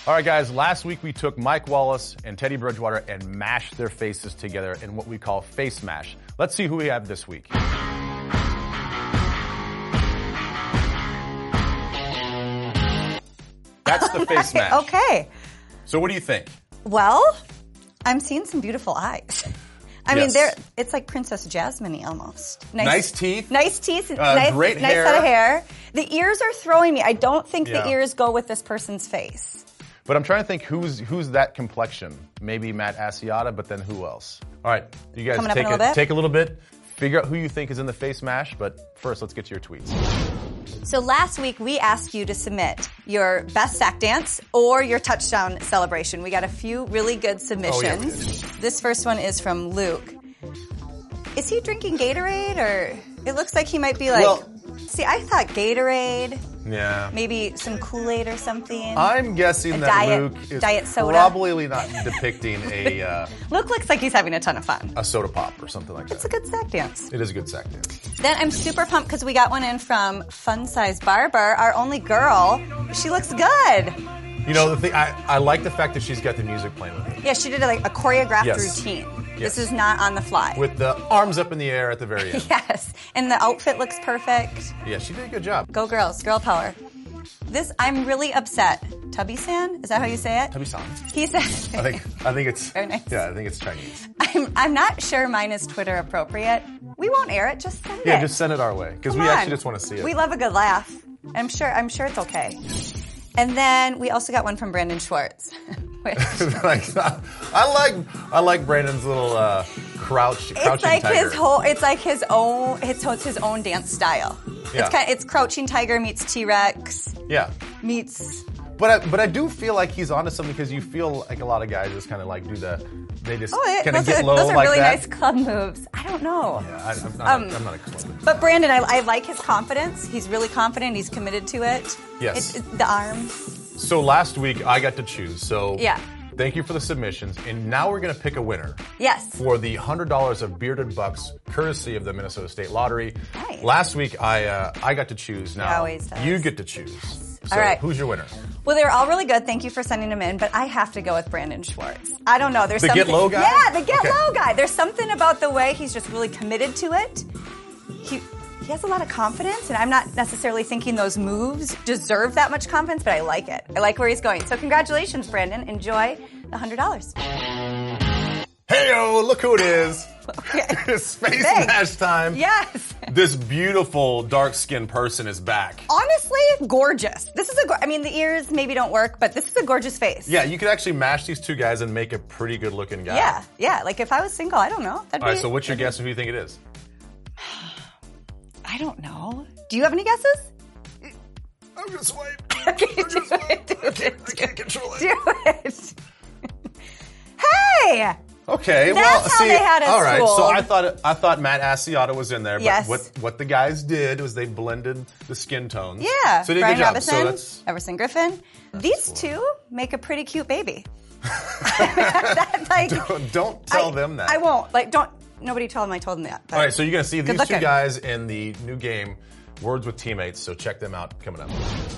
All right, guys, last week we took Mike Wallace and Teddy Bridgewater and mashed their faces together in what we call face mash. Let's see who we have this week. That's the face mash. Okay. So what do you think? Well, I'm seeing some beautiful eyes. I Yes. mean, it's like Princess Jasmine-y almost. Nice teeth. Nice teeth. Great nice hair. set of hair. The ears are throwing me. I don't think Yeah. the ears go with this person's face. But I'm trying to think who's that complexion. Maybe Matt Asiata, but then who else? All right, you guys Coming up in a little bit? take a little bit, figure out who you think is in the face mash, but first let's get to your tweets. So last week we asked you to submit your best sack dance or your touchdown celebration. We got a few really good submissions. we did. This first one is from Luke. Is he drinking Gatorade, or it looks like he might be like? Well- See, I thought Gatorade, Yeah. maybe some Kool-Aid or something. I'm guessing A that Luke is diet soda. probably not depicting a Luke looks like he's having a ton of fun. a soda pop or something like It's a that. good sack dance. It is a good sack dance. Then I'm super pumped because we got one in from Fun Size Barber, our only girl. She looks good. You know, the thing I like the fact that she's got the music playing with it. Yeah, she did a choreographed Yes. routine. Yes. This is not on the fly. With the arms up in the air at the very end. Yes, and the outfit looks perfect. Yeah, she did a good job. Go girls, girl power. I'm really upset. Tubby-san, is that how you say it? Tubby-san. He said. I think it's Very nice. Yeah, I think it's Chinese. I'm not sure mine is Twitter appropriate. We won't air it. Just send it. Yeah, just send it our way because we Come on. actually just want to see it. We love a good laugh. I'm sure it's okay. And then we also got one from Brandon Schwartz. Which, I like Brandon's little crouching it's like tiger. it's like his own dance style. Yeah. It's Crouching Tiger meets T-Rex Yeah. meets. But I do feel like he's onto something because you feel like a lot of guys just kind of like they just kind of get low those are like really that. nice club moves. I don't know. Yeah, I'm not a club. But Brandon, I like his confidence. He's really confident. He's committed to it. Yes. It's the arms. So last week I got to choose. So Yeah. Thank you for the submissions, and now we're going to pick a winner. Yes. For the $100 of Bearded Bucks, courtesy of the Minnesota State Lottery. Nice. Last week I got to choose. Now always does. you get to choose. So All right. who's your winner? Well, they're all really good. Thank you for sending them in, but I have to go with Brandon Schwartz. I don't know. There's The something. Get Low guy? Yeah, the Get Okay. Low guy. There's something about the way he's just really committed to it. He has a lot of confidence, and I'm not necessarily thinking those moves deserve that much confidence, but I like it. I like where he's going. So congratulations, Brandon. Enjoy the $100. Hey-o, look who it is. Okay. It's Face Thanks. Mash time. Yes. This beautiful dark-skinned person is back. Honestly, gorgeous. This is the ears maybe don't work, but this is a gorgeous face. Yeah, you could actually mash these two guys and make a pretty good-looking guy. Yeah. Like if I was single, I don't know. All right, so what's your guess of who you think it is? I don't know. Do you have any guesses? I'm going to swipe. Okay, do it. I can't control it. Do it. Hey! Okay, That's how they had us all right. So fooled. I thought Matt Asiata was in there, but Yes. what the guys did was they blended the skin tones. Yeah. So they did a Brian good job. Robinson, So that's Everson Griffin. These two make a pretty cute baby. don't tell them that. I won't. Nobody told them I told them that. All right, so you're going to see these two looking. guys in the new game, Words with Teammates. So check them out coming up.